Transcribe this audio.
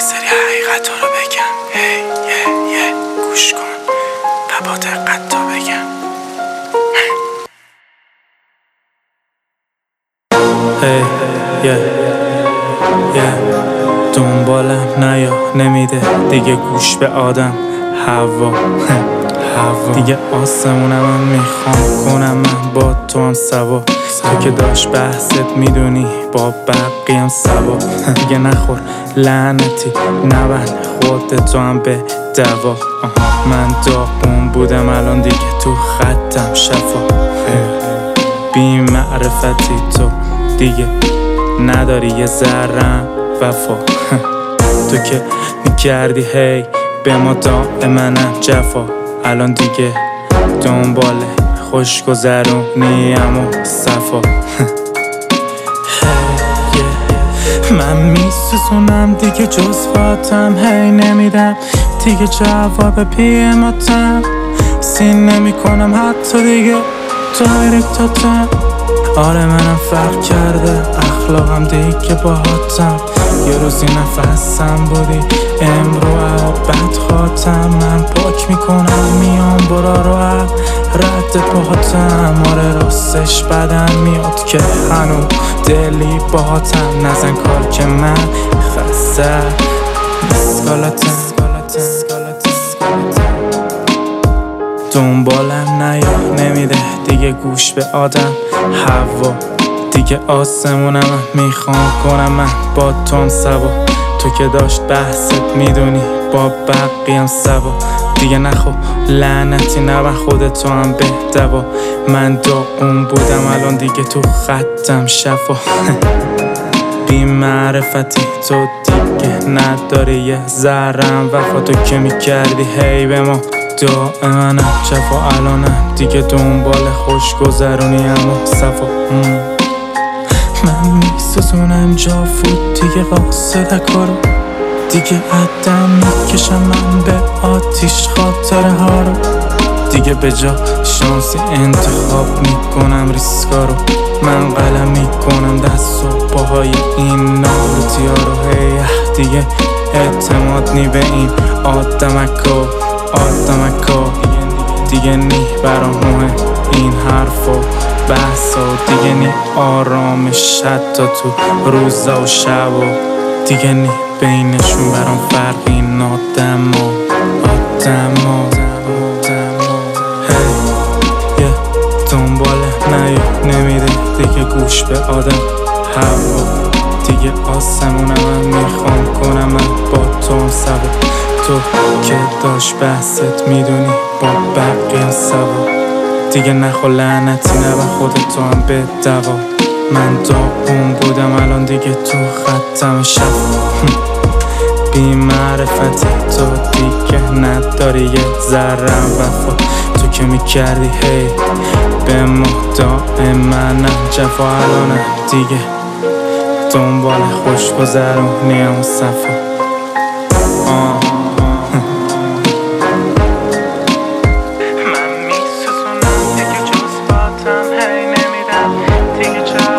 سری حقیقت رو بگم. هی گوش کن و با دقت تا بگم. دنبالم نیا نمیده دیگه گوش به آدم. هوا دیگه آسمونم هم میخوام کنم من با تو هم سوا. تو که داشت بحثت میدونی با بقیم سوا. دیگه نخور لعنتی نبند خودتو هم به دوا. من داغون بودم الان دیگه تو خطم شفا. بی معرفتی تو دیگه نداری یه ذرم وفا. تو که میکردی هی به ما دائمنم جفا. الان دیگه دنبال خوشگذرونیم و صفا. من میسوزونم دیگه جزواتم هی نمیدم دیگه جواب پیماتم. سین نمی کنم حتی دیگه دایرکتاتم. آره منم فرق کرده اخلاقم دیگه باهاتم. یه روزی نفسم بودی امرو بد خاتم. من پاک میکنم میام برا رو رد پاهاتم. آره راستش بدم میاد که هنو دلی باهاتم. نزن کار که من خسته مسکالاتم. دنبالم نیا نمیده دیگه گوش به آدم. هوا دیگه آسمونم میخوام کنم من با توم سوا. تو که داشت بحثت میدونی با بقیم سوا. دیگه نخو لعنتی نبن خودتو هم به دوا. من داغون بودم الان دیگه تو خطم شفا. بی معرفتی تو دیگه نداری یه ذرم وفا. تو که میکردی هی به ما دائمنم جفا. الانم دیگه دنبال خوشگذرونیم و صفا. من میسوزونم جا فود دیگه قاصد کارو. دیگه عدم میکشم من به آتیش خاطره ها رو. دیگه به جا شانسی انتخاب میکنم ریسکا رو. من قلم میکنم دست و پاهای این نارتیا رو. دیگه اعتماد نی به این آدمکا. دیگه نی برام مهم این حرفا بحثا. دیگه نی آرامش حتی تو روزا و شبا. دیگه نی بینشون برام فرقی آدما. دنباله نیا نمیده دیگه گوش به آدم. هوا دیگه آسمونم میخوام کنم من با تو سوا. تو که داشت بحثت میدونی با بقیم سوا. دیگه نخو لعنتی نبن خودتو هم به دوا. من داغون بودم الان دیگه تو خطم شفا. بی معرفتی تو دیگه نداری یه ذرم وفا. تو که میکردی هی به ما دائمنم جفا. الانم دیگه دنبال خوشگذرونیم و صفا. من میسوزونم دیگه جزواتم هی نمیدم دیگه